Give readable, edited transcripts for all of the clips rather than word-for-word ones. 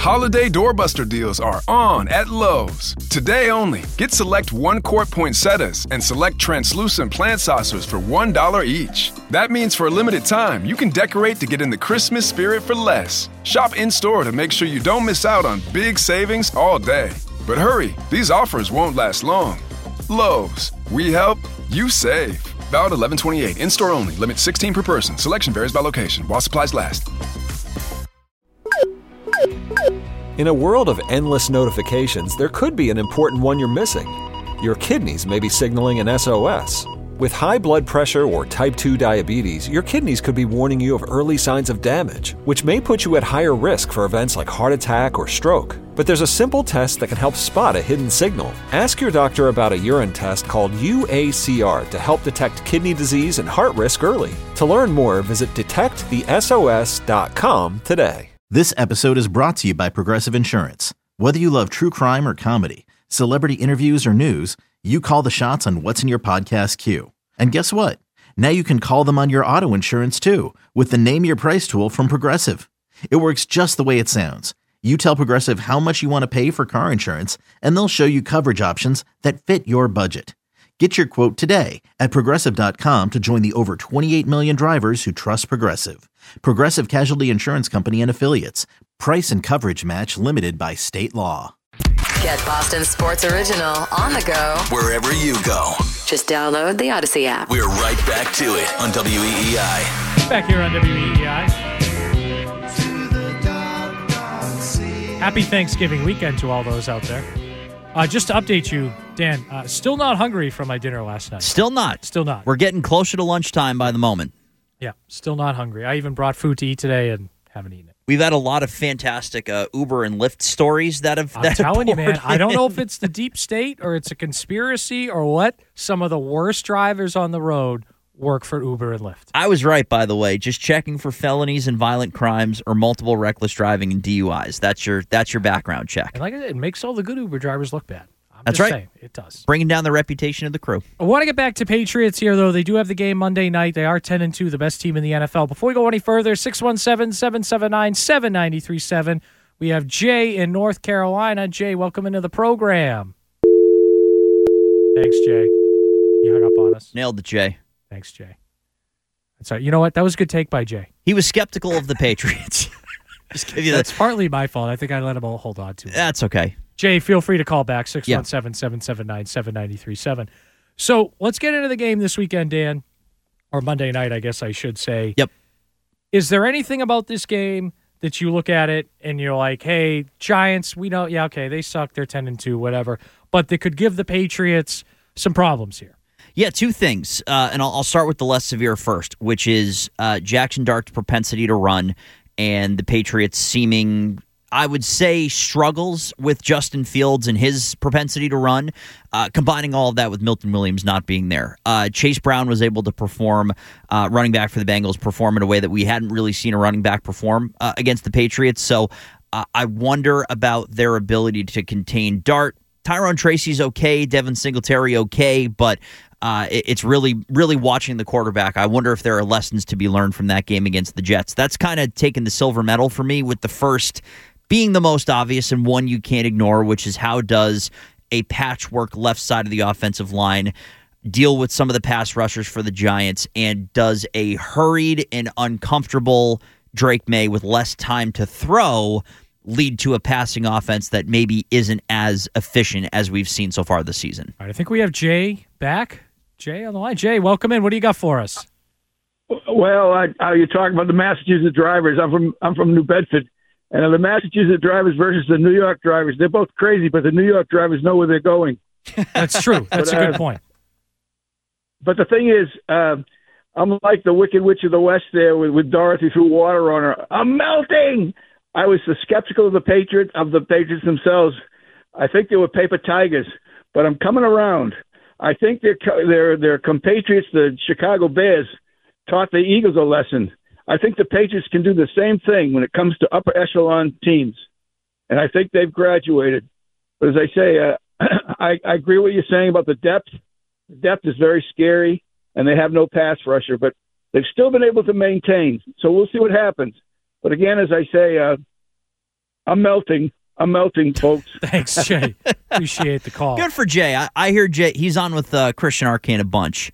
Holiday doorbuster deals are on at Lowe's. Today only, get select 1-quart poinsettias and select translucent plant saucers for $1 each. That means for a limited time, you can decorate to get in the Christmas spirit for less. Shop in-store to make sure you don't miss out on big savings all day. But hurry, these offers won't last long. Lowe's, we help, you save. Valid 11/28, in-store only, limit 16 per person. Selection varies by location, while supplies last. In a world of endless notifications, there could be an important one you're missing. Your kidneys may be signaling an SOS. With high blood pressure or type 2 diabetes, your kidneys could be warning you of early signs of damage, which may put you at higher risk for events like heart attack or stroke. But there's a simple test that can help spot a hidden signal. Ask your doctor about a urine test called UACR to help detect kidney disease and heart risk early. To learn more, visit detectthesos.com today. This episode is brought to you by Progressive Insurance. Whether you love true crime or comedy, celebrity interviews or news, you call the shots on what's in your podcast queue. And guess what? Now you can call them on your auto insurance too with the Name Your Price tool from Progressive. It works just the way it sounds. You tell Progressive how much you want to pay for car insurance, and they'll show you coverage options that fit your budget. Get your quote today at Progressive.com to join the over 28 million drivers who trust Progressive. Progressive Casualty Insurance Company and Affiliates. Price and coverage match limited by state law. Get Boston Sports Original on the go wherever you go. Just download the Odyssey app. We're right back to it on WEEI. Back here on WEEI. Happy Thanksgiving weekend to all those out there. Just to update you, Dan, still not hungry from my dinner last night. Still not. Still not. We're getting closer to lunchtime by the moment. Yeah, still not hungry. I even brought food to eat today and haven't eaten it. We've had a lot of fantastic Uber and Lyft stories that have. I'm telling you, man. I don't know if it's the deep state or it's a conspiracy or what. Some of the worst drivers on the road work for Uber and Lyft. I was right, by the way. Just checking for felonies and violent crimes or multiple reckless driving and DUIs. That's your background check. And like I said, it makes all the good Uber drivers look bad. That's right. Saying, it does. Bringing down the reputation of the crew. I want to get back to Patriots here, though. They do have the game Monday night. They are 10-2, the best team in the NFL. Before we go any further, 617-779-7937. We have Jay in North Carolina. Jay, welcome into the program. Thanks, Jay. He hung up on us. Nailed it, Jay. Thanks, Jay. That's right. You know what? That was a good take by Jay. He was skeptical of the Patriots. Just give you That's partly my fault. I think I let him all hold on to it. That's okay. Jay, feel free to call back, 617-779-7937. So let's get into the game this weekend, Dan, or Monday night, I guess I should say. Yep. Is there anything about this game that you look at it and you're like, hey, Giants, we know, yeah, okay, they suck, they're 10-2, whatever, but they could give the Patriots some problems here? Yeah, two things, and I'll start with the less severe first, which is Jackson Dart's propensity to run and the Patriots seeming, I would say, struggles with Justin Fields and his propensity to run, combining all of that with Milton Williams not being there. Chase Brown was able to perform, running back for the Bengals, perform in a way that we hadn't really seen a running back perform against the Patriots. So I wonder about their ability to contain Dart. Tyrone Tracy's okay, Devin Singletary okay, but it's really, really watching the quarterback. I wonder if there are lessons to be learned from that game against the Jets. That's kind of taken the silver medal for me, with the first being the most obvious and one you can't ignore, which is how does a patchwork left side of the offensive line deal with some of the pass rushers for the Giants, and does a hurried and uncomfortable Drake May with less time to throw lead to a passing offense that maybe isn't as efficient as we've seen so far this season? All right, I think we have Jay back. Jay on the line. Jay, welcome in. What do you got for us? Well, you're talking about the Massachusetts drivers. I'm from New Bedford, and the Massachusetts drivers versus the New York drivers, they're both crazy, but the New York drivers know where they're going. That's true. That's a good point. But the thing is, I'm like the Wicked Witch of the West there with Dorothy threw water on her. I'm melting. I was skeptical of the Patriots themselves. I think they were paper tigers, but I'm coming around. I think their compatriots, the Chicago Bears, taught the Eagles a lesson. I think the Patriots can do the same thing when it comes to upper echelon teams, and I think they've graduated. But as I say, I agree with what you're saying about the depth. The depth is very scary, and they have no pass rusher, but they've still been able to maintain. So we'll see what happens. But again, as I say, I'm melting, folks. Thanks, Jay. Appreciate the call. Good for Jay. I hear Jay. He's on with Christian Arcane a bunch,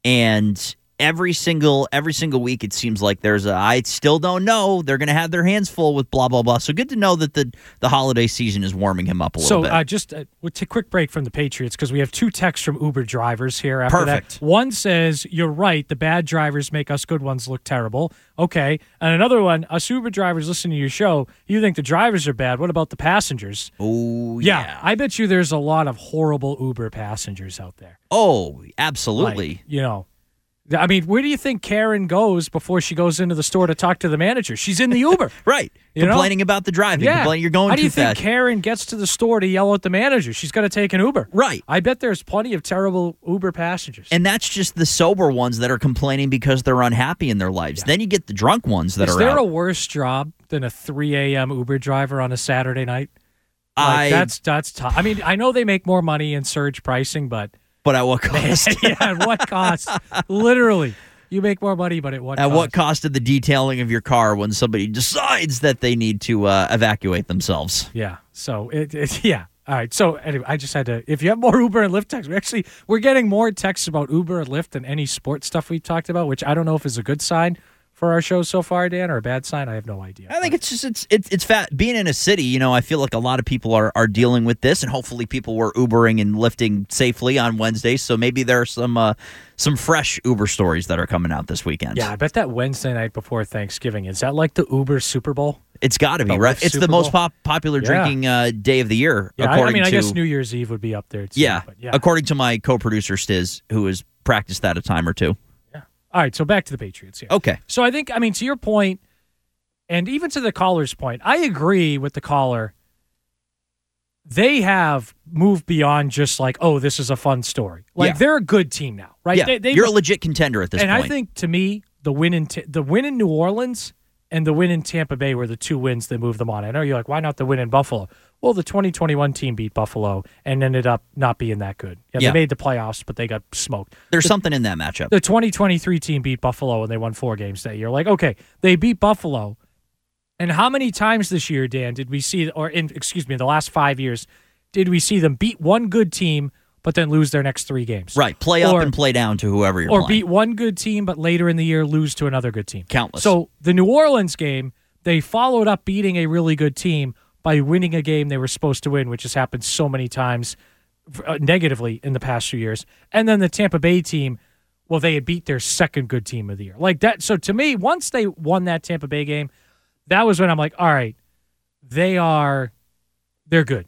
and every single week it seems like there's I still don't know. They're going to have their hands full with blah blah blah. So good to know that the holiday season is warming him up a little bit. So just we'll take a quick break from the Patriots because we have 2 texts from Uber drivers here. After Perfect. that, one says you're right. The bad drivers make us good ones look terrible. Okay, and another one, us Uber drivers listening to your show. You think the drivers are bad? What about the passengers? Oh yeah. I bet you there's a lot of horrible Uber passengers out there. Oh, absolutely. Like, I mean, where do you think Karen goes before she goes into the store to talk to the manager? She's in the Uber. Right. Complaining about the driving. Yeah. Complaining you're going How do too you think fast. Karen gets to the store to yell at the manager? She's got to take an Uber. Right. I bet there's plenty of terrible Uber passengers. And that's just the sober ones that are complaining because they're unhappy in their lives. Yeah. Then you get the drunk ones that Is are there out. a worse job than a 3 a.m. Uber driver on a Saturday night? That's tough. I mean, I know they make more money in surge pricing, but at what cost? Yeah, at what cost? Literally. You make more money, but at what cost? At what cost of the detailing of your car when somebody decides that they need to evacuate themselves? Yeah. So, yeah. All right. So, anyway, I just had to, if you have more Uber and Lyft texts, we're getting more texts about Uber and Lyft than any sports stuff we talked about, which I don't know if is a good sign for our show so far, Dan, or a bad sign. I have no idea. I think it's just it's fat. Being in a city, I feel like a lot of people are dealing with this, and hopefully people were Ubering and lifting safely on Wednesday. So maybe there are some fresh Uber stories that are coming out this weekend. Yeah, I bet that Wednesday night before Thanksgiving, is that like the Uber Super Bowl? It's got to be, right? It's Super the most Bowl? Popular drinking day of the year. Yeah, according I to, guess New Year's Eve would be up there too. Yeah, but yeah. According to my co-producer Stiz, who has practiced that a time or two. All right, so back to the Patriots here. Okay. So I think, to your point, and even to the caller's point, I agree with the caller. They have moved beyond just like, oh, this is a fun story. Like, they're a good team now, right? Yeah, you're a legit contender at this point. And I think, to me, the win in New Orleans and the win in Tampa Bay were the 2 wins that moved them on. I know you're like, why not the win in Buffalo? Well, the 2021 team beat Buffalo and ended up not being that good. Yeah, they made the playoffs, but they got smoked. There's something in that matchup. The 2023 team beat Buffalo, and they won 4 games that year. Like, okay, they beat Buffalo. And how many times this year, Dan, did we see, in the last 5 years, did we see them beat one good team but then lose their next 3 games? Right, play up and play down to whoever you're playing. Or beat one good team, but later in the year lose to another good team. Countless. So the New Orleans game, they followed up beating a really good team by winning a game they were supposed to win, which has happened so many times negatively in the past few years. And then the Tampa Bay team, well, they had beat their second good team of the year. Like that. So to me, once they won that Tampa Bay game, that was when I'm like, all right, they're good.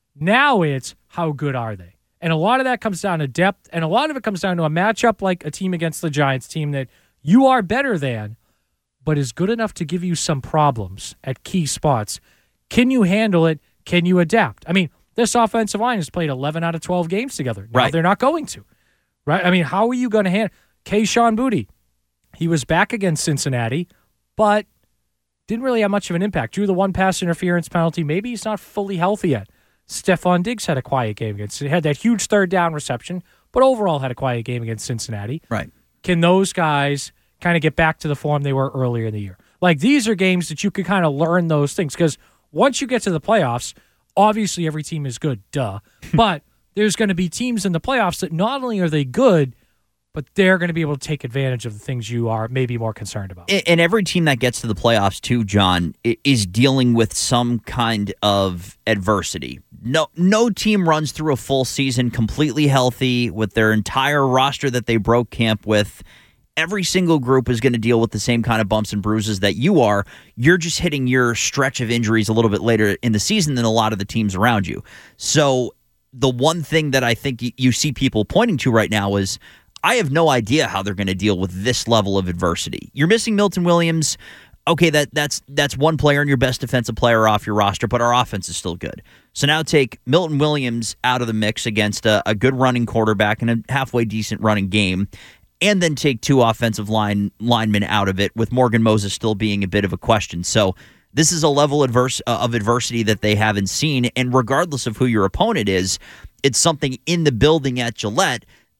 Now it's how good are they? And a lot of that comes down to depth, and a lot of it comes down to a matchup like a team against the Giants team that you are better than, but is good enough to give you some problems at key spots. Can you handle it? Can you adapt? I mean, this offensive line has played 11 out of 12 games together. Now they're not going to, right? I mean, how are you going to handle Kayshon Boutte? He was back against Cincinnati, but didn't really have much of an impact. Drew the 1 pass interference penalty. Maybe he's not fully healthy yet. Stephon Diggs had a quiet game against. He had that huge third down reception, but overall had a quiet game against Cincinnati. Right. Can those guys kind of get back to the form they were earlier in the year? Like, these are games that you could kind of learn those things, because once you get to the playoffs, obviously every team is good, but there's going to be teams in the playoffs that not only are they good, but they're going to be able to take advantage of the things you are maybe more concerned about. And every team that gets to the playoffs, too, John, is dealing with some kind of adversity. No team runs through a full season completely healthy with their entire roster that they broke camp with. Every single group is going to deal with the same kind of bumps and bruises that you are. You're just hitting your stretch of injuries a little bit later in the season than a lot of the teams around you. So the one thing that I think you see people pointing to right now is, I have no idea how they're going to deal with this level of adversity. You're missing Milton Williams. Okay, that's one player and your best defensive player off your roster, but our offense is still good. So now take Milton Williams out of the mix against a good running quarterback and a halfway decent running game, and then take 2 offensive linemen out of it, with Morgan Moses still being a bit of a question. So this is a level of adversity that they haven't seen, and regardless of who your opponent is, it's something in the building at Gillette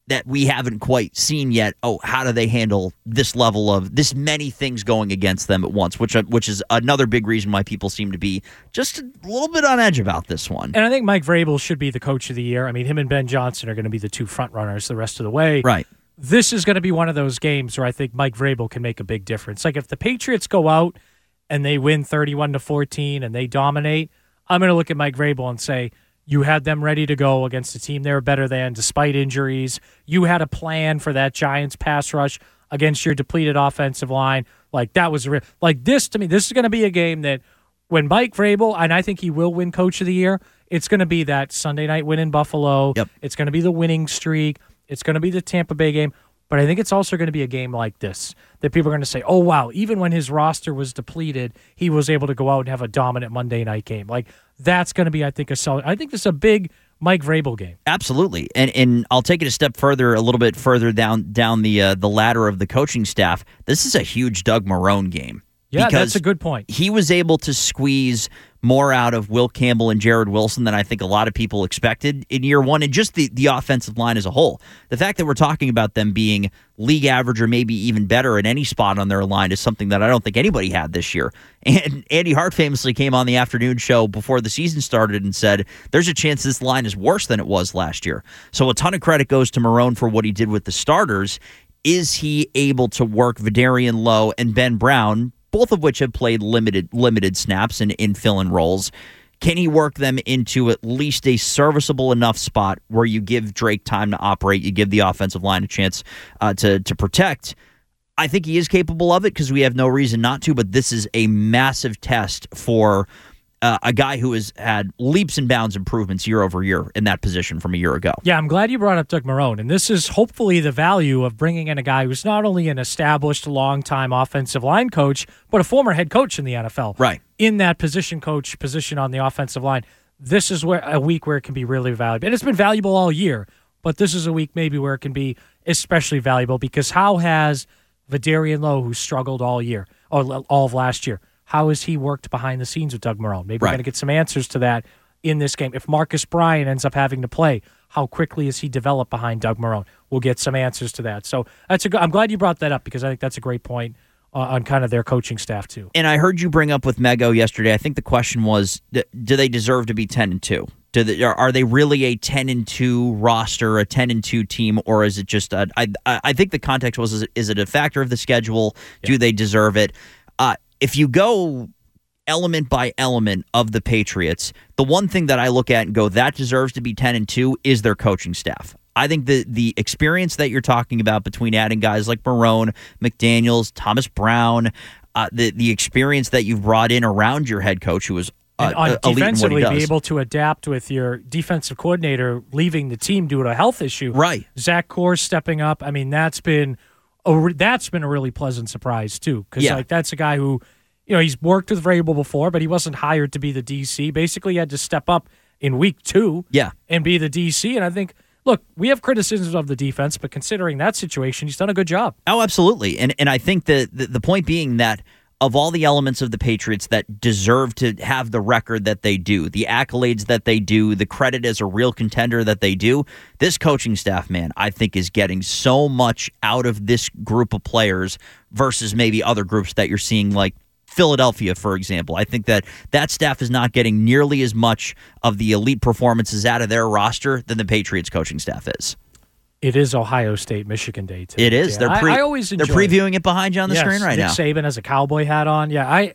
that we haven't quite seen yet. Oh, how do they handle this level of this many things going against them at once, which is another big reason why people seem to be just a little bit on edge about this one. And I think Mike Vrabel should be the coach of the year. I mean, him and Ben Johnson are going to be the two front runners the rest of the way. Right. This is going to be one of those games where I think Mike Vrabel can make a big difference. Like if the Patriots go out and they win 31-14 and they dominate, I'm going to look at Mike Vrabel and say, you had them ready to go against a team they were better than despite injuries. You had a plan for that Giants pass rush against your depleted offensive line. Like that was like this to me. This is going to be a game that when Mike Vrabel, and I think he will win Coach of the Year, it's going to be that Sunday night win in Buffalo. Yep. It's going to be the winning streak. It's going to be the Tampa Bay game. But I think it's also going to be a game like this that people are going to say, oh, wow, even when his roster was depleted, he was able to go out and have a dominant Monday night game. Like, that's going to be, I think, I think this is a big Mike Vrabel game. Absolutely. And I'll take it a step further, a little bit further down the ladder of the coaching staff. This is a huge Doug Marrone game. Yeah, that's a good point. He was able to squeeze more out of Will Campbell and Jared Wilson than I think a lot of people expected in year one, and just the offensive line as a whole. The fact that we're talking about them being league average or maybe even better at any spot on their line is something that I don't think anybody had this year. And Andy Hart famously came on the afternoon show before the season started and said, there's a chance this line is worse than it was last year. So a ton of credit goes to Marrone for what he did with the starters. Is he able to work Vidarian Lowe and Ben Brown, both of which have played limited snaps and in fill-in roles? Can he work them into at least a serviceable enough spot where you give Drake time to operate, you give the offensive line a chance to protect? I think he is capable of it because we have no reason not to, but this is a massive test for a guy who has had leaps and bounds improvements year over year in that position from a year ago. Yeah, I'm glad you brought up Doug Marrone, and this is hopefully the value of bringing in a guy who's not only an established long-time offensive line coach, but a former head coach in the NFL. Right. In that position on the offensive line. This is where a week where it can be really valuable. And it's been valuable all year, but this is a week maybe where it can be especially valuable because how has Vidarian Lowe, who struggled all year, or all of last year, how has he worked behind the scenes with Doug Marrone? Maybe we're going to get some answers to that in this game. If Marcus Bryant ends up having to play, how quickly has he developed behind Doug Marrone? We'll get some answers to that. So I'm glad you brought that up because I think that's a great point on kind of their coaching staff too. And I heard you bring up with Mego yesterday, I think the question was, do they deserve to be 10-2? Are they really a 10-2 roster, a 10-2 team, or is it just I think the context was, is it a factor of the schedule? Yeah. Do they deserve it? If you go element by element of the Patriots, the one thing that I look at and go, that deserves to be 10-2 is their coaching staff. I think the experience that you're talking about between adding guys like Marrone, McDaniels, Thomas Brown, the experience that you've brought in around your head coach who was defensively be able to adapt with your defensive coordinator leaving the team due to a health issue. Right. Zach Kors stepping up. I mean, that's been a really pleasant surprise too, because that's a guy who, he's worked with Vrabel before, but he wasn't hired to be the DC. Basically, he had to step up in week 2 and be the DC. And I think, look, we have criticisms of the defense, but considering that situation, he's done a good job. Oh, absolutely. And I think the point being that of all the elements of the Patriots that deserve to have the record that they do, the accolades that they do, the credit as a real contender that they do, this coaching staff, man, I think is getting so much out of this group of players versus maybe other groups that you're seeing like Philadelphia, for example. I think that staff is not getting nearly as much of the elite performances out of their roster than the Patriots coaching staff is. It is Ohio State, Michigan Day today. It is. Yeah. I always enjoy they're previewing it behind you on the screen right now. Nick Saban has a cowboy hat on. Yeah,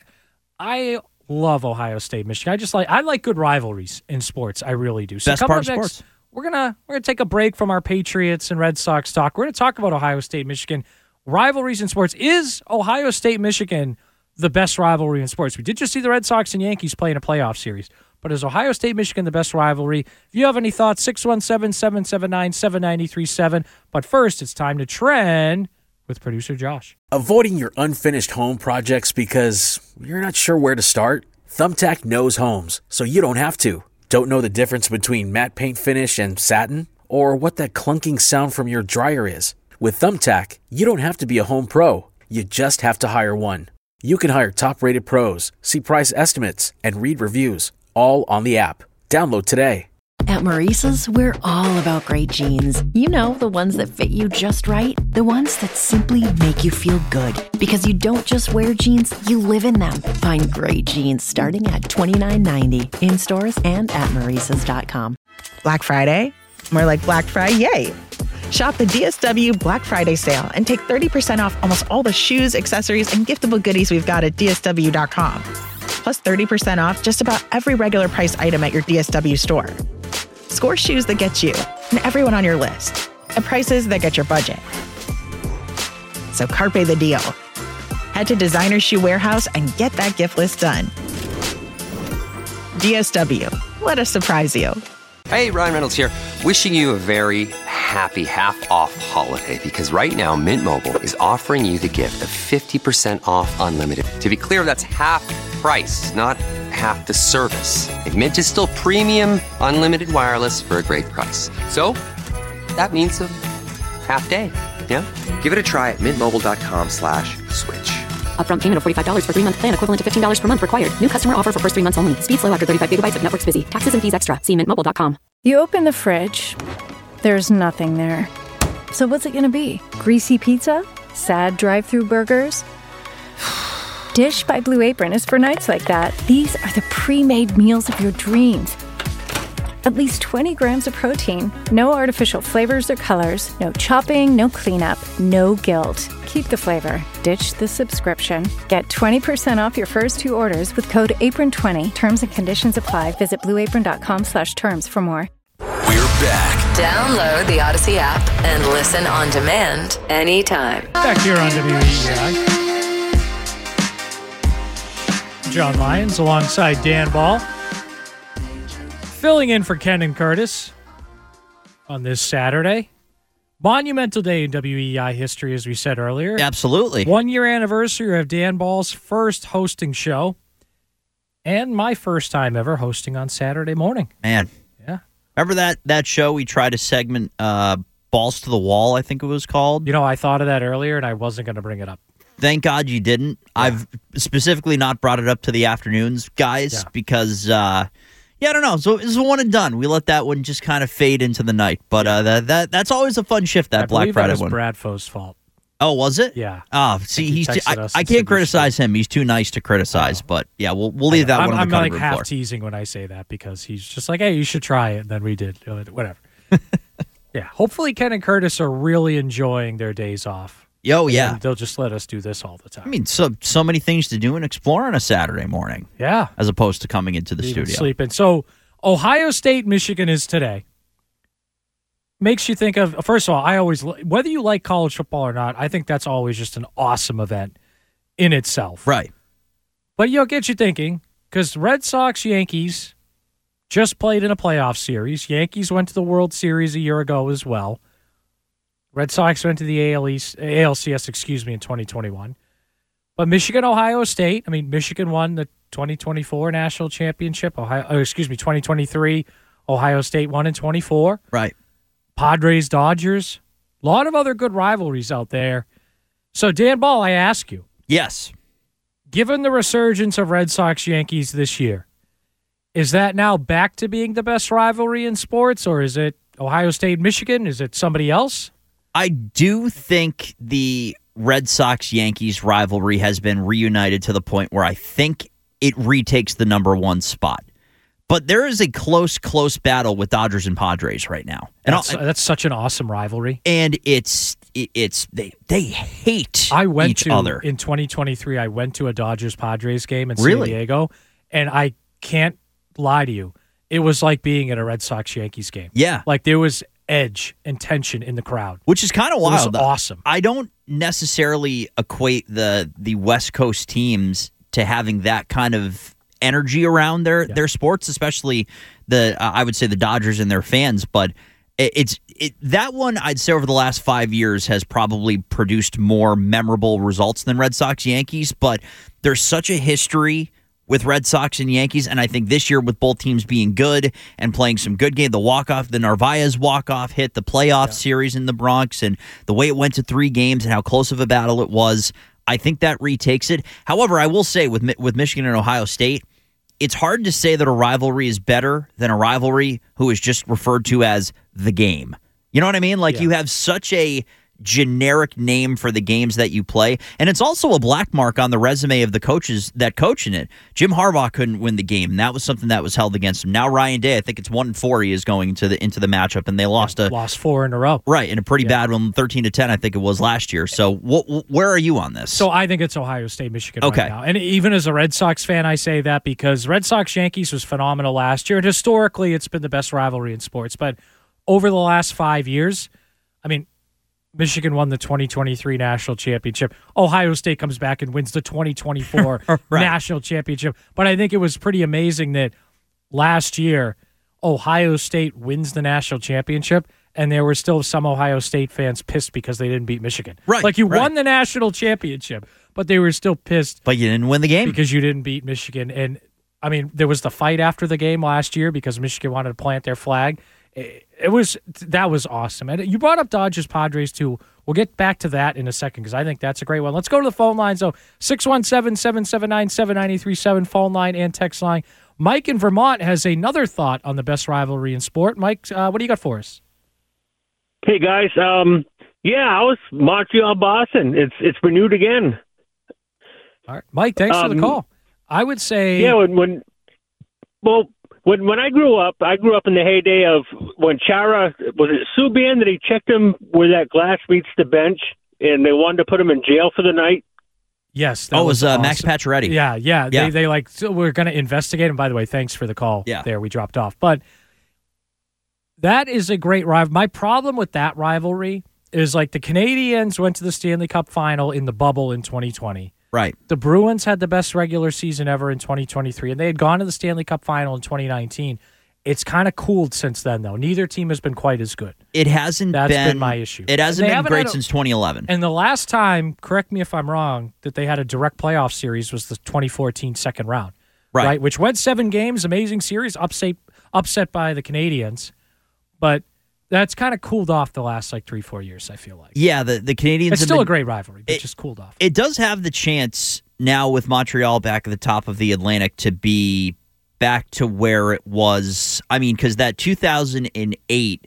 I love Ohio State, Michigan. I like good rivalries in sports. I really do. So best part of sports. We're gonna take a break from our Patriots and Red Sox talk. We're gonna talk about Ohio State, Michigan rivalries in sports. Is Ohio State, Michigan the best rivalry in sports? We did just see the Red Sox and Yankees play in a playoff series. But is Ohio State, Michigan the best rivalry? If you have any thoughts, 617-779-7937. But first, it's time to trend with producer Josh. Avoiding your unfinished home projects because you're not sure where to start? Thumbtack knows homes, so you don't have to. Don't know the difference between matte paint finish and satin? Or what that clunking sound from your dryer is? With Thumbtack, you don't have to be a home pro. You just have to hire one. You can hire top-rated pros, see price estimates, and read reviews, all on the app. Download today. At Maurice's, we're all about great jeans. You know, the ones that fit you just right. The ones that simply make you feel good. Because you don't just wear jeans, you live in them. Find great jeans starting at $29.90 in stores and at Maurice's.com. Black Friday? More like Black Friday, yay! Shop the DSW Black Friday sale and take 30% off almost all the shoes, accessories, and giftable goodies we've got at DSW.com. Plus 30% off just about every regular price item at your DSW store. Score shoes that get you and everyone on your list at prices that get your budget. So carpe the deal. Head to Designer Shoe Warehouse and get that gift list done. DSW, let us surprise you. Hey, Ryan Reynolds here. Wishing you a very happy half-off holiday because right now Mint Mobile is offering you the gift of 50% off unlimited. To be clear, that's half price, not half the service. And Mint is still premium unlimited wireless for a great price. So that means a half day. Yeah? Give it a try at mintmobile.com/switch. Upfront payment of $45 for 3-month plan, equivalent to $15 per month required. New customer offer for first 3 months only. Speed slow after 35 gigabytes if network's busy. Taxes and fees extra. See mintmobile.com. You open the fridge. There's nothing there. So what's it going to be? Greasy pizza? Sad drive-through burgers? Dish by Blue Apron is for nights like that. These are the pre-made meals of your dreams. At least 20 grams of protein, no artificial flavors or colors, no chopping, no cleanup, no guilt. Keep the flavor. Ditch the subscription. Get 20% off your first 2 orders with code APRON20. Terms and conditions apply. Visit blueapron.com/terms for more. We're back. Download the Odyssey app and listen on demand anytime. Back here on WEEI. John Lyons alongside Dan Ball. Filling in for Ken and Curtis on this Saturday. Monumental day in WEEI history, as we said earlier. Absolutely. 1-year anniversary of Dan Ball's first hosting show and my first time ever hosting on Saturday morning. Man. Yeah. Remember that show we tried to segment Balls to the Wall, I think it was called? You know, I thought of that earlier, and I wasn't going to bring it up. Thank God you didn't. Yeah. I've specifically not brought it up to the afternoons, guys, because... I don't know. So it's a one and done. We let that one just kind of fade into the night. But that's always a fun shift, that Black Friday one. That was Brad Foe's fault. Oh, was it? Yeah. Oh, see, I can't criticize him. He's too nice to criticize. No. But yeah, we'll leave that one on the cutting room floor. I'm half teasing when I say that because he's just like, hey, you should try it. And then we did. Whatever. Yeah. Hopefully Ken and Curtis are really enjoying their days off. Oh, yeah. They'll just let us do this all the time. I mean, so many things to do and explore on a Saturday morning. Yeah. As opposed to coming into the studio. Sleeping. So, Ohio State, Michigan is today. Makes you think of, first of all, whether you like college football or not, I think that's always just an awesome event in itself. Right. But it'll get you thinking, because Red Sox, Yankees just played in a playoff series. Yankees went to the World Series a year ago as well. Red Sox went to the ALCS, in 2021. But Michigan, Ohio State, Michigan won the 2024 national championship. 2023, Ohio State won in 24. Right. Padres, Dodgers, a lot of other good rivalries out there. So, Dan Ball, I ask you. Yes. Given the resurgence of Red Sox, Yankees this year, is that now back to being the best rivalry in sports, or is it Ohio State, Michigan? Is it somebody else? I do think the Red Sox-Yankees rivalry has been reunited to the point where I think it retakes the number 1 spot. But there is a close battle with Dodgers and Padres right now. And that's such an awesome rivalry. And they hate each other. In 2023, I went to a Dodgers-Padres game in San Diego, and I can't lie to you. It was like being at a Red Sox-Yankees game. Yeah. Like there was edge and tension in the crowd. Which is kind of wild. It was awesome. I don't necessarily equate the West Coast teams to having that kind of energy around their sports, especially I would say the Dodgers and their fans, but that one I'd say over the last 5 years has probably produced more memorable results than Red Sox Yankees, but there's such a history with Red Sox and Yankees, and I think this year with both teams being good and playing some good game, the Narvaez walk-off hit, the playoff series in the Bronx, and the way it went to 3 games and how close of a battle it was, I think that retakes it. However, I will say with Michigan and Ohio State, it's hard to say that a rivalry is better than a rivalry who is just referred to as the game. You know what I mean? Like, you have such a generic name for the games that you play, and it's also a black mark on the resume of the coaches that coach in it. Jim Harbaugh couldn't win the game, and that was something that was held against him. Now Ryan Day, I think it's 1-4 he is going into the matchup, and they lost 4 in a row. Right, and a pretty bad one, 13-10 I think it was last year. So where are you on this? So I think it's Ohio State, Michigan right now. And even as a Red Sox fan, I say that because Red Sox-Yankees was phenomenal last year, and historically it's been the best rivalry in sports. But over the last 5 years, I mean, Michigan won the 2023 national championship. Ohio State comes back and wins the 2024 national championship. But I think it was pretty amazing that last year Ohio State wins the national championship, and there were still some Ohio State fans pissed because they didn't beat Michigan. Right. Like, you won the national championship, but they were still pissed. But you didn't win the game. Because you didn't beat Michigan. And, I mean, there was the fight after the game last year because Michigan wanted to plant their flag. That was awesome. And you brought up Dodgers Padres too. We'll get back to that in a second because I think that's a great one. Let's go to the phone lines though. 617-779-7937 phone line and text line. Mike in Vermont has another thought on the best rivalry in sport. Mike, what do you got for us? Hey guys, I was Montreal Boston. It's renewed again. All right, Mike, thanks for the call. I would say When I grew up in the heyday of when Chara, was it Subban that he checked him where that glass meets the bench and they wanted to put him in jail for the night? Yes. That was awesome. Max Pacioretty. Yeah. They like, so we're going to investigate him. By the way, thanks for the call there. We dropped off. But that is a great rivalry. My problem with that rivalry is like the Canadiens went to the Stanley Cup final in the bubble in 2020. Right. The Bruins had the best regular season ever in 2023, and they had gone to the Stanley Cup final in 2019. It's kind of cooled since then, though. Neither team has been quite as good. It hasn't been my issue. It hasn't been great since 2011. And the last time, correct me if I'm wrong, that they had a direct playoff series was the 2014 second round. Right. Which went 7 games, amazing series, upset by the Canadiens. But that's kind of cooled off the last 3-4 years, I feel like. Yeah, the Canadiens It's still a great rivalry, but just cooled off. It does have the chance now with Montreal back at the top of the Atlantic to be back to where it was. I mean, because that 2008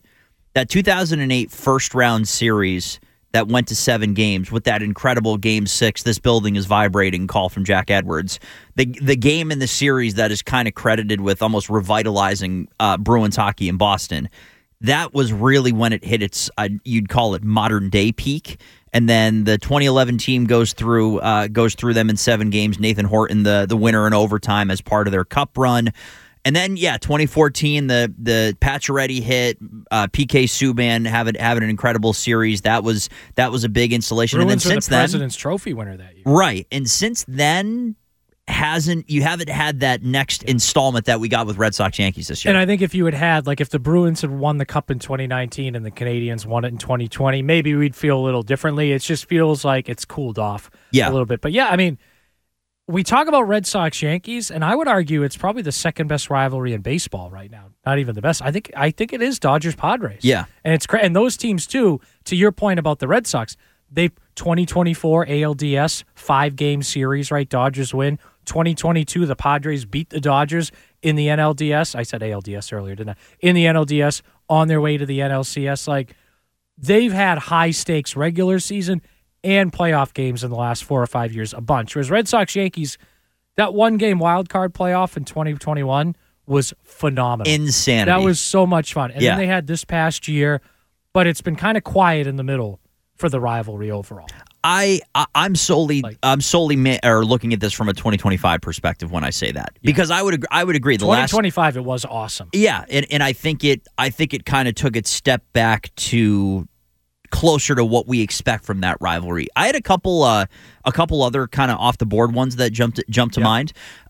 first round series that went to 7 games with that incredible Game 6, this building is vibrating call from Jack Edwards. The game in the series that is kind of credited with almost revitalizing Bruins hockey in Boston. That was really when it hit its, you'd call it modern day peak. And then the 2011 team goes through them in 7 games. Nathan Horton, the winner in overtime as part of their cup run. And then, 2014, the Pacioretty hit, PK Subban having an incredible series. That was a big installation. Bruins and then since the President's Trophy winner that year. Right. And since then, you haven't had that next installment that we got with Red Sox Yankees this year. And I think if you had if the Bruins had won the Cup in 2019 and the Canadiens won it in 2020, maybe we'd feel a little differently. It just feels like it's cooled off a little bit. But I mean, we talk about Red Sox Yankees, and I would argue it's probably the second best rivalry in baseball right now. Not even the best. I think it is Dodgers Padres. Yeah, and it's and those teams too. To your point about the Red Sox, they 2024 ALDS 5-game series. Right, Dodgers win. 2022, the Padres beat the Dodgers in the NLDS. I said ALDS earlier, didn't I? In the NLDS on their way to the NLCS. They've had high-stakes regular season and playoff games in the last 4 or 5 years, a bunch. Whereas Red Sox Yankees, that 1-game wild card playoff in 2021 was phenomenal. Insanity. That was so much fun. And then they had this past year, but it's been kind of quiet in the middle for the rivalry overall. I'm solely looking at this from a 2025 perspective when I say that because I would agree. 2025 it was awesome. Yeah, and I think it kind of took its step back to closer to what we expect from that rivalry. I had a couple other kind of off the board ones that jumped to mind.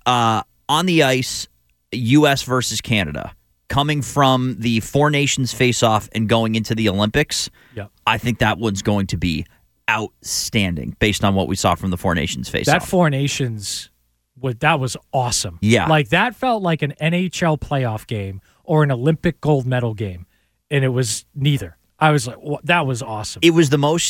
On the ice, U.S. versus Canada. Coming from the Four Nations face-off and going into the Olympics, I think that one's going to be outstanding based on what we saw from the Four Nations face-off. That Four Nations, that was awesome. Yeah. That felt like an NHL playoff game or an Olympic gold medal game, and it was neither. I was like, that was awesome. It was the most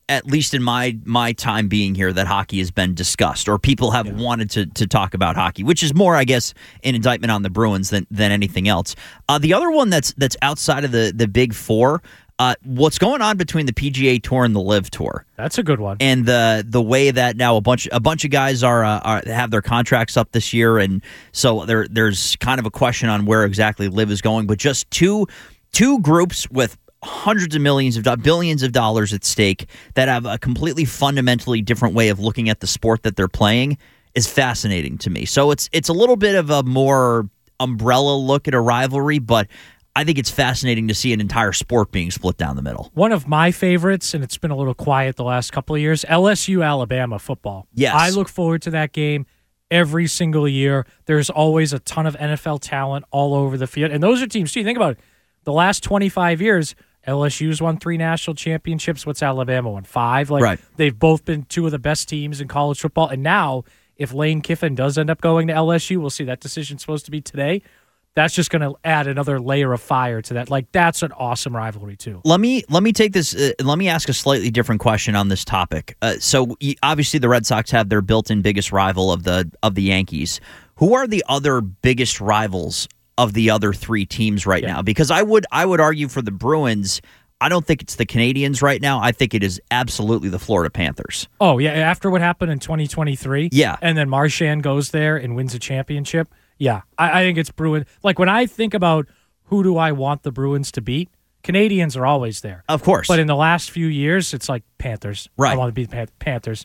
at least in my time being here, that hockey has been discussed, or people have wanted to talk about hockey, which is more, I guess, an indictment on the Bruins than anything else. The other one that's outside of the Big Four, what's going on between the PGA Tour and the LIV Tour? That's a good one. And the way that now a bunch of guys are have their contracts up this year, and so there's kind of a question on where exactly LIV is going. But just two groups with hundreds of millions of billions of dollars at stake that have a completely fundamentally different way of looking at the sport that they're playing is fascinating to me. So it's a little bit of a more umbrella look at a rivalry, but I think it's fascinating to see an entire sport being split down the middle. One of my favorites, and it's been a little quiet the last couple of years, LSU Alabama football. Yes. I look forward to that game every single year. There's always a ton of NFL talent all over the field, and those are teams too. Think about it. The last 25 years, LSU's won 3 national championships. What's Alabama won? 5? Right. They've both been 2 of the best teams in college football. And now, if Lane Kiffin does end up going to LSU, we'll see. That decision's supposed to be today. That's just going to add another layer of fire to that. That's an awesome rivalry too. Let me take this. Let me ask a slightly different question on this topic. So obviously the Red Sox have their built-in biggest rival of the Yankees. Who are the other biggest rivals of the other 3 teams right now? Because I would argue for the Bruins, I don't think it's the Canadians right now. I think it is absolutely the Florida Panthers. Oh, yeah, after what happened in 2023. Yeah. And then Marchand goes there and wins a championship. Yeah, I think it's Bruins. When I think about who do I want the Bruins to beat, Canadians are always there. Of course. But in the last few years, it's like Panthers. Right. I want to beat Panthers.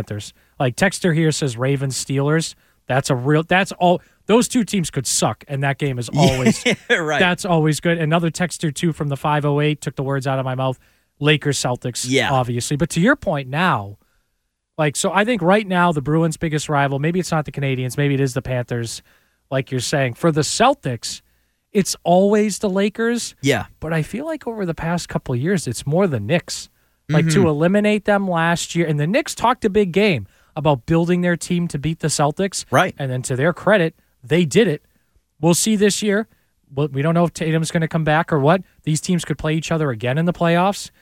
Texter here says Ravens, Steelers. That's all. Those 2 teams could suck, and that game is always right. That's always good. Another texter too from the 508 took the words out of my mouth. Lakers, Celtics, obviously. But to your point now, so I think right now the Bruins' biggest rival, maybe it's not the Canadians, maybe it is the Panthers, like you're saying. For the Celtics, it's always the Lakers. Yeah. But I feel like over the past couple of years, it's more the Knicks. To eliminate them last year, and the Knicks talked a big game about building their team to beat the Celtics. Right. And then to their credit, they did it. We'll see this year. We don't know if Tatum's going to come back or what. These teams could play each other again in the playoffs.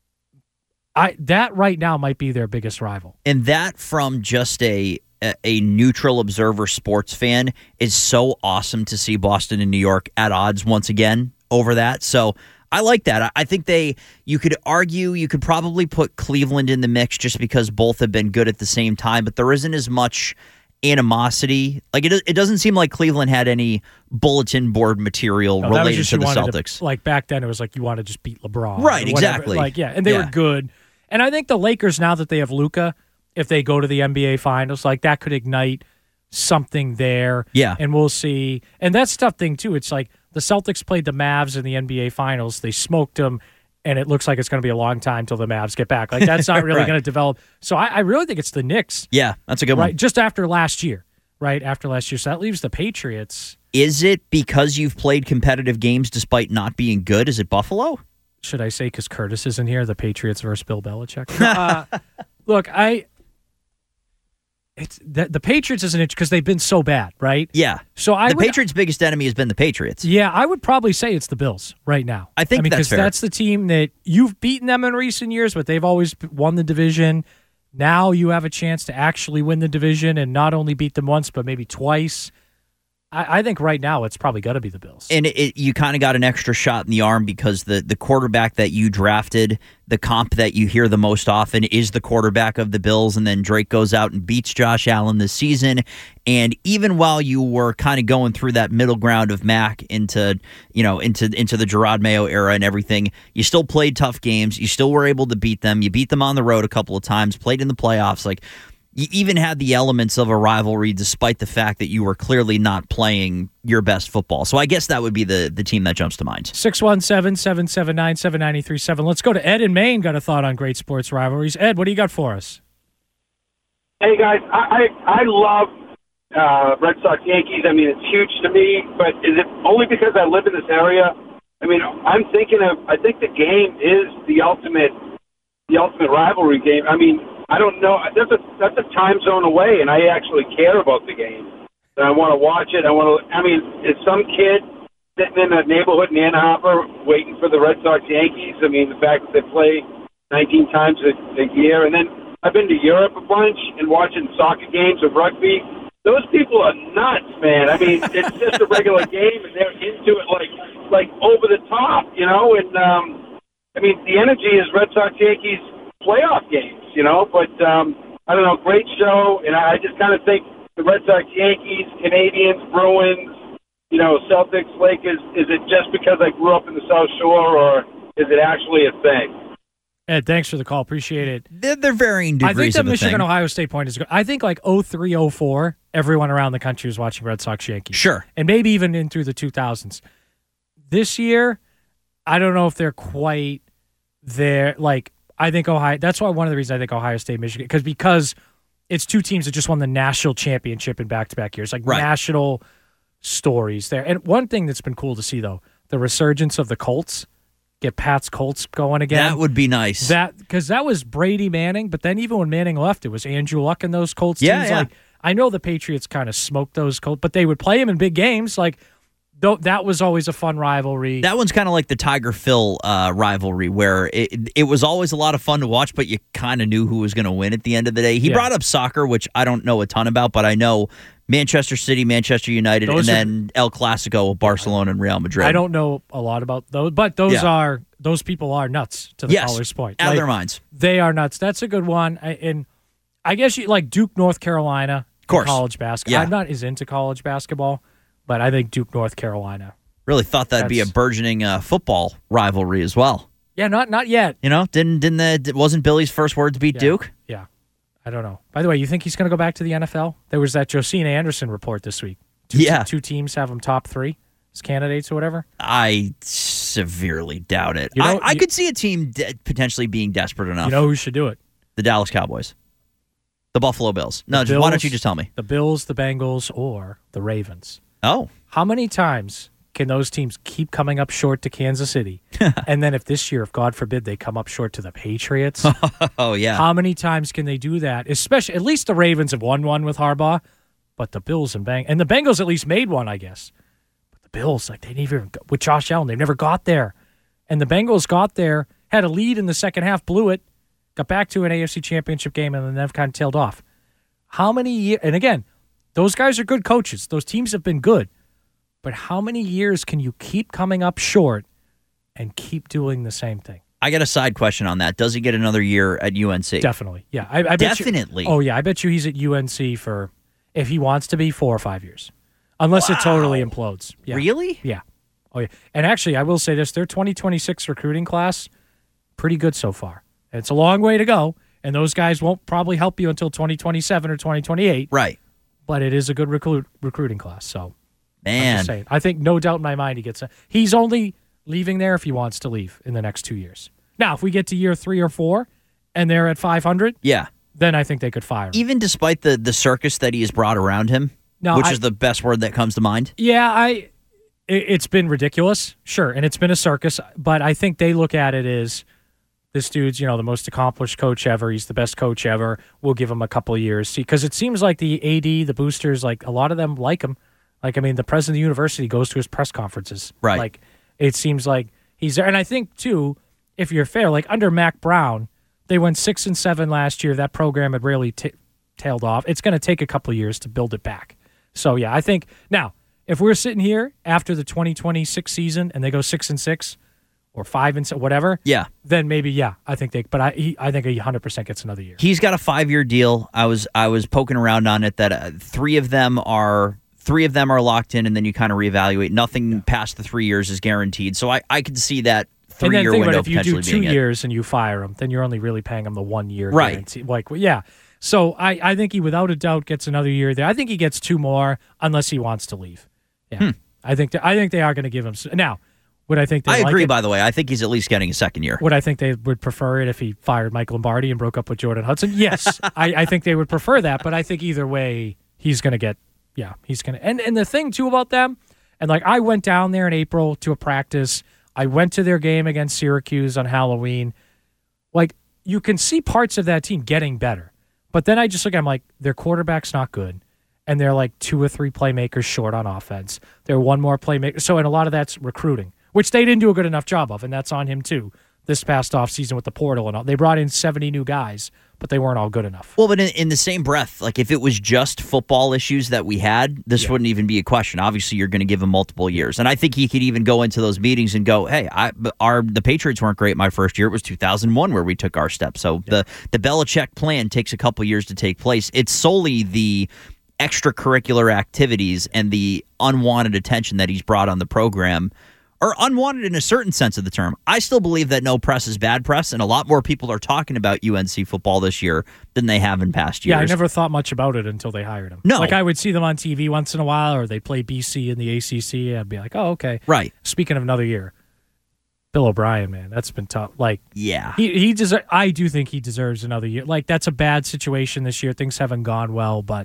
That right now might be their biggest rival. And that, from just a neutral observer sports fan, is so awesome to see Boston and New York at odds once again over that. So I like that. I think you could argue, you could probably put Cleveland in the mix just because both have been good at the same time, but there isn't as much animosity. It doesn't seem like Cleveland had any bulletin board material related to the Celtics. Back then, it was you want to just beat LeBron. Right, exactly. And they were good. And I think the Lakers, now that they have Luka, if they go to the NBA Finals, that could ignite something there. Yeah. And we'll see. And that's the tough thing, too. It's the Celtics played the Mavs in the NBA Finals. They smoked them, and it looks like it's going to be a long time till the Mavs get back. That's not really right. going to develop. So I really think it's the Knicks. Yeah, that's a good one. Just after last year. Right, after last year. So that leaves the Patriots. Is it because you've played competitive games despite not being good? Is it Buffalo? Should I say, because Curtis isn't here, the Patriots versus Bill Belichick? Look, the Patriots is an itch because they've been so bad, right? Yeah. So the Patriots' biggest enemy has been the Patriots. Yeah, I would probably say it's the Bills right now. I think that's fair. Because that's the team that you've beaten them in recent years, but they've always won the division. Now you have a chance to actually win the division and not only beat them once, but maybe twice. I think right now it's probably got to be the Bills. And you kind of got an extra shot in the arm because the quarterback that you drafted, the comp that you hear the most often, is the quarterback of the Bills, and then Drake goes out and beats Josh Allen this season. And even while you were kind of going through that middle ground of Mac into the Gerard Mayo era and everything, you still played tough games. You still were able to beat them. You beat them on the road a couple of times, played in the playoffs. You even had the elements of a rivalry despite the fact that you were clearly not playing your best football. So I guess that would be the team that jumps to mind. 617-779-7937. Let's go to Ed in Maine. Got a thought on great sports rivalries. Ed, what do you got for us? Hey, guys. I love Red Sox Yankees. It's huge to me, but is it only because I live in this area? I think the game is the ultimate rivalry game. I don't know. That's a time zone away, and I actually care about the game. And I want to watch it. Is some kid sitting in a neighborhood in Ann Arbor waiting for the Red Sox Yankees? The fact that they play 19 times a year. And then I've been to Europe a bunch and watching soccer games of rugby. Those people are nuts, man. I mean, it's just a regular game, and they're into it like over the top, you know. And I mean, the energy is Red Sox Yankees playoff games, you know. But I don't know, great show, and I just kind of think the Red Sox Yankees, Canadians, Bruins, you know, Celtics, Lakers. Is it just because I grew up in the South Shore, or is it actually a thing? Ed, thanks for the call. Appreciate it. They're varying degrees. I think the of a Michigan thing. Ohio State point is good. I think like 03, 04, everyone around the country was watching Red Sox Yankees. Sure. And maybe even in through the 2000s. This year, I don't know if they're quite there. Like, I think that's why one of the reasons I think Ohio State, Michigan, because it's two teams that just won the national championship in back-to-back years. Like, national stories there. And one thing that's been cool to see, though, the resurgence of the Colts. Get Pat's Colts going again. That would be nice. Because that was Brady Manning, but then even when Manning left, it was Andrew Luck and those Colts teams. Yeah. Like, I know the Patriots kind of smoked those Colts, but they would play them in big games. Like, that was always a fun rivalry. That one's kind of like the Tiger-Phil rivalry, where it was always a lot of fun to watch, but you kind of knew who was going to win at the end of the day. He brought up soccer, which I don't know a ton about, but I know Manchester City, Manchester United, then El Clasico, Barcelona and Real Madrid. I don't know a lot about those, but those people are nuts, to the caller's point. Out of their minds. They are nuts. That's a good one. And I guess you like Duke, North Carolina, of course. College basketball. Yeah. I'm not as into college basketball, but I think Duke, North Carolina. Really thought that'd be a burgeoning football rivalry as well. Yeah, not yet. You know, wasn't Billy's first word to beat Duke? Yeah. I don't know. By the way, you think he's going to go back to the NFL? There was that Josina Anderson report this week. Two teams have him top 3 as candidates or whatever. I severely doubt it. You know, I could see a team potentially being desperate enough. You know who should do it? The Dallas Cowboys. The Buffalo Bills. No, why don't you just tell me? The Bills, the Bengals, or the Ravens. Oh. How many times can those teams keep coming up short to Kansas City? And then if this year, if God forbid, they come up short to the Patriots. Oh, yeah. How many times can they do that? Especially, at least the Ravens have won one with Harbaugh, but the Bills and the Bengals at least made one, I guess. But the Bills, like, they didn't even, with Josh Allen, they never got there. And the Bengals got there, had a lead in the second half, blew it, got back to an AFC championship game, and then they've kind of tailed off. How many years, and again, those guys are good coaches. Those teams have been good. But how many years can you keep coming up short and keep doing the same thing? I got a side question on that. Does he get another year at UNC? Definitely. Yeah. I bet Definitely. I bet you he's at UNC for, if he wants to be, 4 or 5 years. Unless it totally implodes. Yeah. Really? Yeah. Oh, yeah. And actually, I will say this, their 2026 recruiting class, pretty good so far. And it's a long way to go, and those guys won't probably help you until 2027 or 2028. Right. But it is a good recruiting class, so. Man. I'm just saying. I think no doubt in my mind he's only leaving there if he wants to leave in the next 2 years. Now, if we get to year 3 or 4 and they're at 500, then I think they could fire him. Even despite the circus that he has brought around him, which is the best word that comes to mind? Yeah, it's been ridiculous, sure, and it's been a circus, but I think they look at it as this dude's, the most accomplished coach ever. He's the best coach ever. We'll give him a couple of years. Because it seems like the AD, the boosters, like a lot of them like him. Like, I mean, the president of the university goes to his press conferences. Right. Like, it seems like he's there. And I think, too, if you're fair, like under Mac Brown, they went 6-7 last year. That program had really tailed off. It's going to take a couple of years to build it back. So, yeah, I think now, if we're sitting here after the 2026 season and they go 6-6 or 5-6, whatever, then maybe, I think I think he 100% gets another year. He's got a 5-year deal. I was poking around on it that 3 of them are locked in, and then you kind of reevaluate. Nothing past the 3 years is guaranteed. So I could see that 3-year window potentially being it. If you do 2 years and you fire him, then you're only really paying him the 1 year guarantee. Right. So I think he without a doubt gets another year there. I think he gets 2 more unless he wants to leave. Yeah. I think they are going to give him. Now, would I think they I agree, like by the way. I think he's at least getting a second year. Would I think they would prefer it if he fired Mike Lombardi and broke up with Jordan Hudson? Yes. I think they would prefer that, but I think either way he's going to get. Yeah, he's going to. And the thing, too, about them, and like I went down there in April to a practice. I went to their game against Syracuse on Halloween. Like, you can see parts of that team getting better. But then I just look at them like, their quarterback's not good. And they're like 2 or 3 playmakers short on offense. They're 1 more playmaker. So, and a lot of that's recruiting, which they didn't do a good enough job of, and that's on him, too. this past offseason with the portal and all. They brought in 70 new guys, but they weren't all good enough. Well, but in the same breath, like if it was just football issues that we had, this wouldn't even be a question. Obviously, you're going to give him multiple years. And I think he could even go into those meetings and go, hey, the Patriots weren't great my first year. It was 2001 where we took our steps. So the Belichick plan takes a couple years to take place. It's solely the extracurricular activities and the unwanted attention that he's brought on the program, or unwanted in a certain sense of the term. I still believe that no press is bad press, and a lot more people are talking about UNC football this year than they have in past years. Yeah, I never thought much about it until they hired him. No. Like I would see them on TV once in a while, or they play BC in the ACC. I'd be like, oh, okay. Right. Speaking of another year, Bill O'Brien, man, that's been tough. Like, yeah, I do think he deserves another year. Like, that's a bad situation this year. Things haven't gone well, but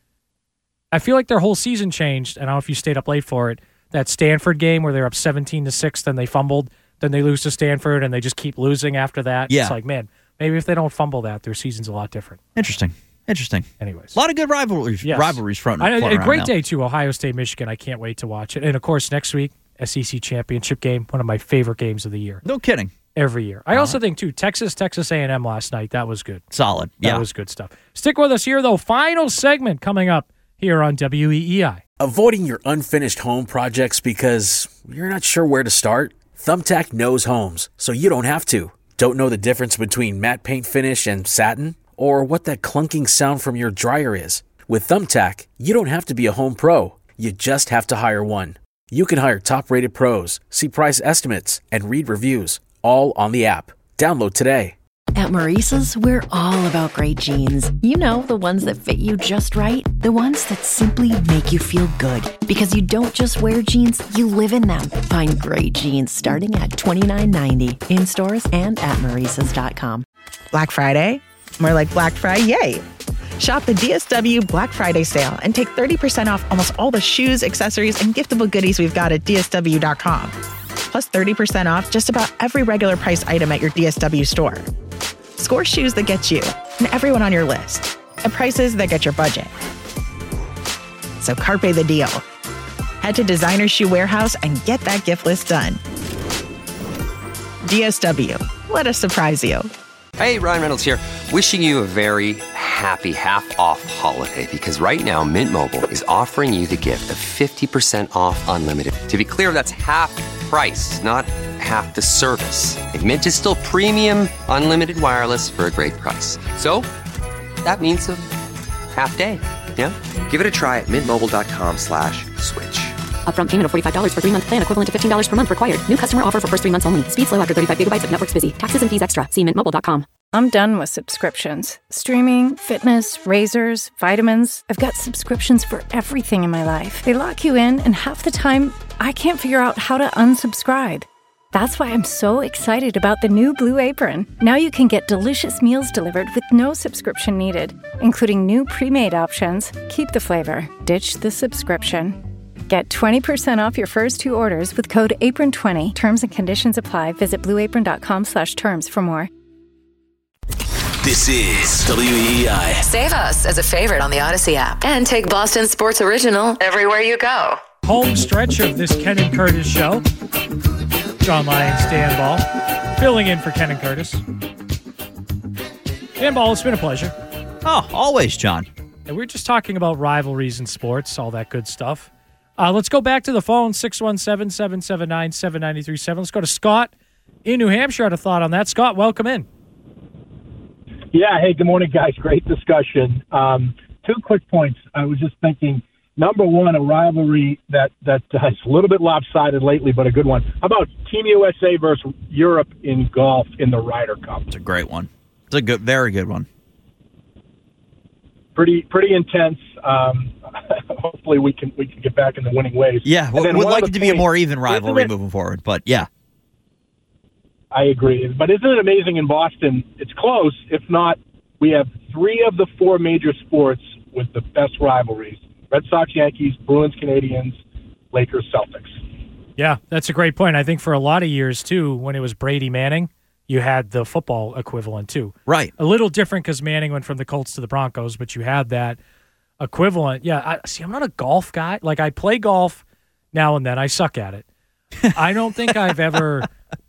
I feel like their whole season changed. I don't know if you stayed up late for it. That Stanford game where they're up 17-6, then they fumbled, then they lose to Stanford, and they just keep losing after that. Yeah. It's like, man, maybe if they don't fumble that, their season's a lot different. Interesting. Anyways. A lot of good rivalries front. A great day, too. Ohio State, Michigan. I can't wait to watch it. And, of course, next week, SEC championship game, one of my favorite games of the year. No kidding. Every year. I also think, too, Texas A&M last night, that was good. Solid. Yeah. That was good stuff. Stick with us here, though. Final segment coming up here on WEEI. Avoiding your unfinished home projects because you're not sure where to start? Thumbtack knows homes, so you don't have to. Don't know the difference between matte paint finish and satin? Or what that clunking sound from your dryer is? With Thumbtack, you don't have to be a home pro. You just have to hire one. You can hire top-rated pros, see price estimates, and read reviews, all on the app. Download today. At Maurice's, we're all about great jeans. You know, the ones that fit you just right. The ones that simply make you feel good. Because you don't just wear jeans, you live in them. Find great jeans starting at $29.90 in stores and at Maurice's.com. Black Friday? More like Black Friday. Shop the DSW Black Friday sale and take 30% off almost all the shoes, accessories, and giftable goodies we've got at DSW.com. Plus 30% off just about every regular price item at your DSW store. Score shoes that get you and everyone on your list at prices that get your budget. So carpe the deal. Head to Designer Shoe Warehouse and get that gift list done. DSW, let us surprise you. Hey, Ryan Reynolds here. Wishing you a very happy half-off holiday because right now Mint Mobile is offering you the gift of 50% off unlimited. To be clear, that's half price, not half the service. Like Mint is still premium unlimited wireless for a great price. So that means a half day. Yeah? Give it a try at mintmobile.com/switch. Upfront payment of $45 for 3-month plan, equivalent to $15 per month required. New customer offer for first 3 months only. Speed slow after 35 gigabytes if network's busy. Taxes and fees extra. See mintmobile.com. I'm done with subscriptions. Streaming, fitness, razors, vitamins. I've got subscriptions for everything in my life. They lock you in, and half the time, I can't figure out how to unsubscribe. That's why I'm so excited about the new Blue Apron. Now you can get delicious meals delivered with no subscription needed, including new pre-made options. Keep the flavor, ditch the subscription. Get 20% off your first 2 orders with code APRON20. Terms and conditions apply. Visit blueapron.com/terms for more. This is WEEI. Save us as a favorite on the Odyssey app and take Boston Sports Original everywhere you go. Home stretch of this Ken and Curtis show. John Lyons, Dan Ball, filling in for Ken and Curtis. Dan Ball, it's been a pleasure. Oh, always, John. And we're just talking about rivalries in sports, all that good stuff. Let's go back to the phone, 617-779-7937. Let's go to Scott in New Hampshire. I had a thought on that. Scott, welcome in. Yeah, hey, good morning, guys. Great discussion. 2 quick points. I was just thinking, number one, a rivalry that is a little bit lopsided lately, but a good one. How about Team USA versus Europe in golf in the Ryder Cup? It's a great one. It's a very good one. Pretty intense. Hopefully we can get back in the winning ways. Yeah, we'd like it to be a more even rivalry moving forward, but yeah. I agree. But isn't it amazing in Boston? It's close. If not, we have 3 of the 4 major sports with the best rivalries. Red Sox, Yankees, Bruins, Canadians, Lakers, Celtics. Yeah, that's a great point. I think for a lot of years, too, when it was Brady Manning, you had the football equivalent, too. Right. A little different because Manning went from the Colts to the Broncos, but you had that equivalent. Yeah, I'm not a golf guy. Like, I play golf now and then. I suck at it. I don't think I've ever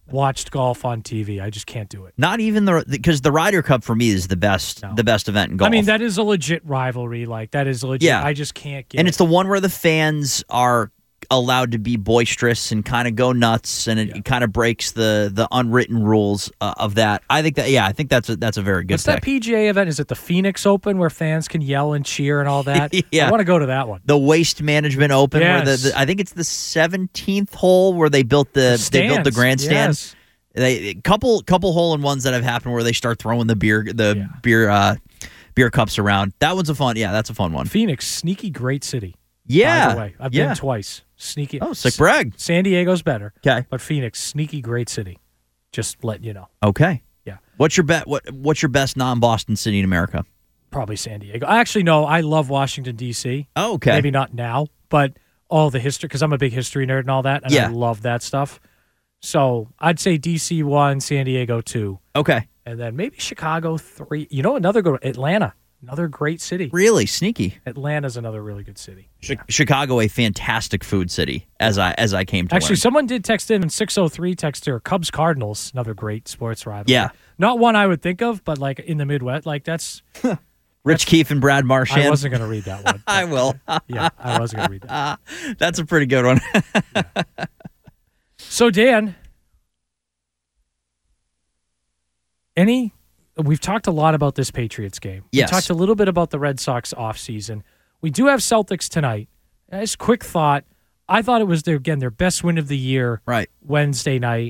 watched golf on TV. I just can't do it. Not even because the Ryder Cup for me is the best event in golf. I mean, that is a legit rivalry. Like, that is legit. Yeah. I just can't get And it. it's the one where the fans are allowed to be boisterous and kind of go nuts, and it kind of breaks the unwritten rules of that. I think that's a very good What's pick. that PGA event? Is it the Phoenix Open where fans can yell and cheer and all that? Yeah. I want to go to that one. The Waste Management Open, where Yes. I think it's the 17th hole where they built the grandstand. Yes. They couple hole-in-ones that have happened where they start throwing the beer cups around. That one's that's a fun one. Phoenix, sneaky great city. Yeah. By the way, I've been twice. Sneaky. Oh, sick brag. San Diego's better. Okay. But Phoenix, sneaky great city. Just letting you know. Okay. Yeah. What's your best non-Boston city in America? Probably San Diego. Actually, no, I love Washington, D.C. Oh, okay. Maybe not now, but all the history, because I'm a big history nerd and all that, and I love that stuff. So I'd say D.C. 1, San Diego 2. Okay. And then maybe Chicago 3. You know, another good Atlanta. Another great city. Really sneaky. Atlanta's another really good city. Chicago, a fantastic food city, as I came to Actually, learn. someone did text in 603 text here. Cubs Cardinals, another great sports rivalry. Yeah. Not one I would think of, but like in the Midwest, like that's Rich Keefe and Brad Marchand. I wasn't going to read that one. I will. Yeah, I wasn't going to read that. That's a pretty good one. So, Dan, we've talked a lot about this Patriots game. Yes. We talked a little bit about the Red Sox offseason. We do have Celtics tonight. As quick thought, I thought it was their best win of the year Wednesday night.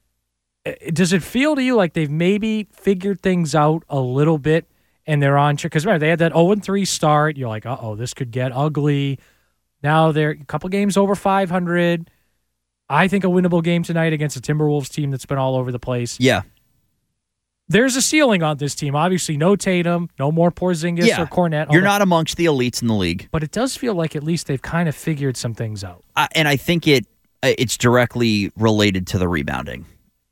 Does it feel to you like they've maybe figured things out a little bit and they're on track? Because remember, they had that 0-3 start. You're like, uh-oh, this could get ugly. Now they're a couple games over 500. I think a winnable game tonight against a Timberwolves team that's been all over the place. Yeah. There's a ceiling on this team. Obviously, no Tatum, no more Porzingis or Cornette. You're not amongst the elites in the league. But it does feel like at least they've kind of figured some things out. And I think it's directly related to the rebounding.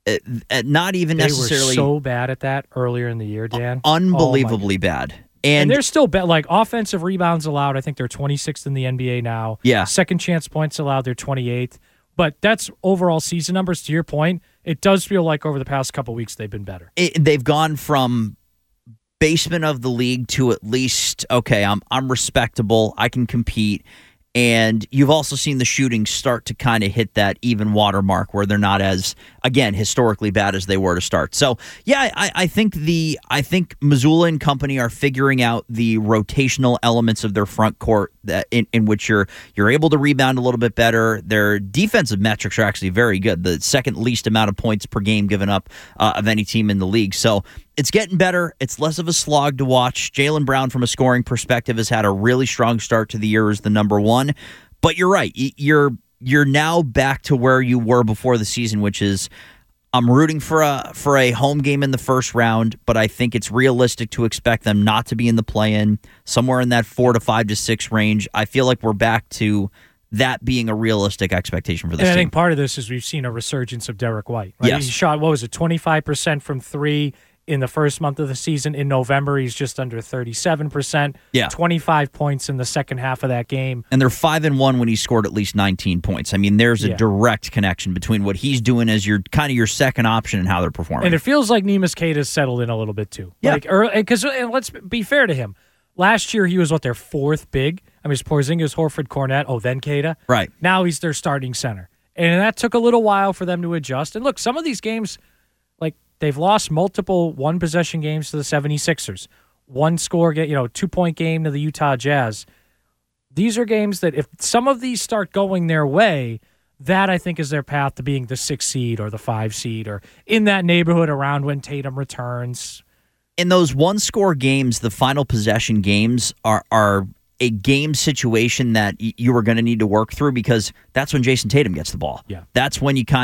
Not even necessarily. They were so bad at that earlier in the year, Dan. Unbelievably bad. And they're still bad. Like, offensive rebounds allowed, I think they're 26th in the NBA now. Yeah. Second chance points allowed, they're 28th. But that's overall season numbers. To your point, it does feel like over the past couple weeks they've been better. They've gone from basement of the league to at least, okay, I'm respectable, I can compete. And you've also seen the shooting start to kind of hit that even water mark where they're not as, again, historically bad as they were to start. So, yeah, I think Mazzulla and company are figuring out the rotational elements of their front court that in which you're able to rebound a little bit better. Their defensive metrics are actually very good. The second least amount of points per game given up of any team in the league. So it's getting better. It's less of a slog to watch. Jaylen Brown, from a scoring perspective, has had a really strong start to the year as the number one. But you're right. You're now back to where you were before the season, which is I'm rooting for a home game in the first round, but I think it's realistic to expect them not to be in the play-in, somewhere in that 4 to 5 to 6 range. I feel like we're back to that being a realistic expectation for this team. I think part of this is we've seen a resurgence of Derek White. Right? Yes. He shot, 25% from three in the first month of the season. In November, he's just under 37%. Yeah. 25 points in the second half of that game. And they're 5-1 when he scored at least 19 points. I mean, there's a direct connection between what he's doing as your second option and how they're performing. And it feels like Neemias Queta's settled in a little bit too. Yeah. Because let's be fair to him. Last year, he was their fourth big. I mean, it's Porzingis, Horford, Cornette, then Queta. Right. Now he's their starting center. And that took a little while for them to adjust. And look, some of these games, like, they've lost multiple one-possession games to the 76ers. One-score, 2-point game to the Utah Jazz. These are games that if some of these start going their way, that I think is their path to being the 6 seed or the 5 seed or in that neighborhood around when Tatum returns. In those one-score games, the final possession games are a game situation that you are going to need to work through because that's when Jason Tatum gets the ball. Yeah. That's when you go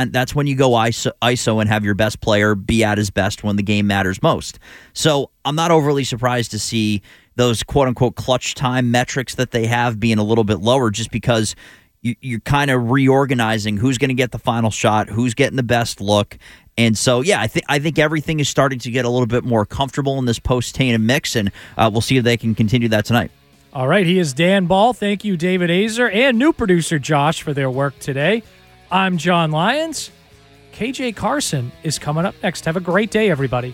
ISO and have your best player be at his best when the game matters most. So I'm not overly surprised to see those quote-unquote clutch time metrics that they have being a little bit lower just because you're kind of reorganizing who's going to get the final shot, who's getting the best look. And so, yeah, I think everything is starting to get a little bit more comfortable in this post-Tatum mix, and we'll see if they can continue that tonight. All right, he is Dan Ball. Thank you, David Azer, and new producer Josh for their work today. I'm John Lyons. KJ Carson is coming up next. Have a great day, everybody.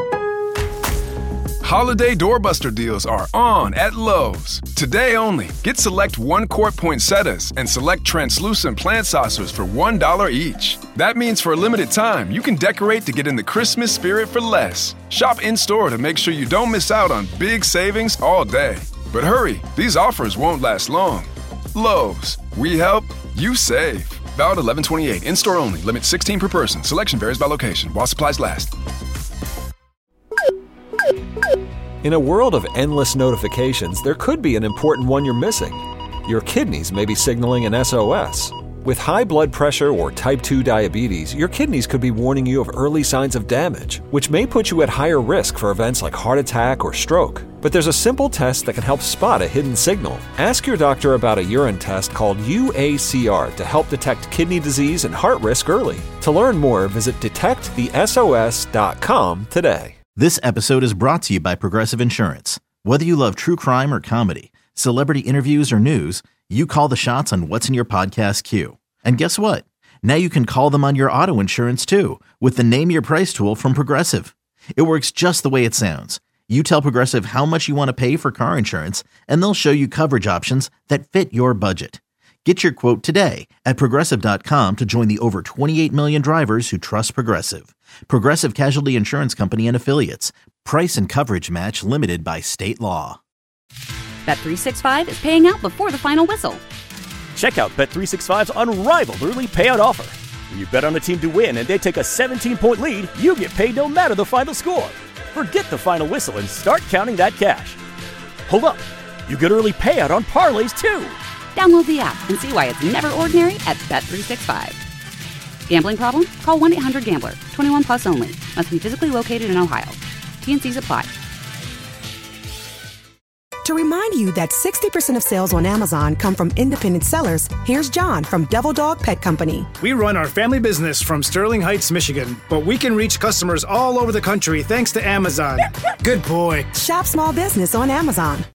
Holiday doorbuster deals are on at Lowe's. Today only, get select 1-quart poinsettias and select translucent plant saucers for $1 each. That means for a limited time, you can decorate to get in the Christmas spirit for less. Shop in-store to make sure you don't miss out on big savings all day. But hurry, these offers won't last long. Lowe's, we help, you save. Valid 11/28, in-store only, limit 16 per person. Selection varies by location, while supplies last. In a world of endless notifications, there could be an important one you're missing. Your kidneys may be signaling an SOS. With high blood pressure or type 2 diabetes, your kidneys could be warning you of early signs of damage, which may put you at higher risk for events like heart attack or stroke. But there's a simple test that can help spot a hidden signal. Ask your doctor about a urine test called UACR to help detect kidney disease and heart risk early. To learn more, visit detectthesos.com today. This episode is brought to you by Progressive Insurance. Whether you love true crime or comedy, celebrity interviews or news, you call the shots on what's in your podcast queue. And guess what? Now you can call them on your auto insurance too with the Name Your Price tool from Progressive. It works just the way it sounds. You tell Progressive how much you want to pay for car insurance, and they'll show you coverage options that fit your budget. Get your quote today at Progressive.com to join the over 28 million drivers who trust Progressive. Progressive Casualty Insurance Company and Affiliates. Price and coverage match limited by state law. Bet365 is paying out before the final whistle. Check out Bet365's unrivaled early payout offer. When you bet on a team to win and they take a 17-point lead, you get paid no matter the final score. Forget the final whistle and start counting that cash. Hold up. You get early payout on parlays too. Download the app and see why it's never ordinary at Bet365. Gambling problem? Call 1-800-GAMBLER. 21 plus only. Must be physically located in Ohio. T&Cs apply. To remind you that 60% of sales on Amazon come from independent sellers, here's John from Devil Dog Pet Company. We run our family business from Sterling Heights, Michigan, but we can reach customers all over the country thanks to Amazon. Good boy. Shop small business on Amazon.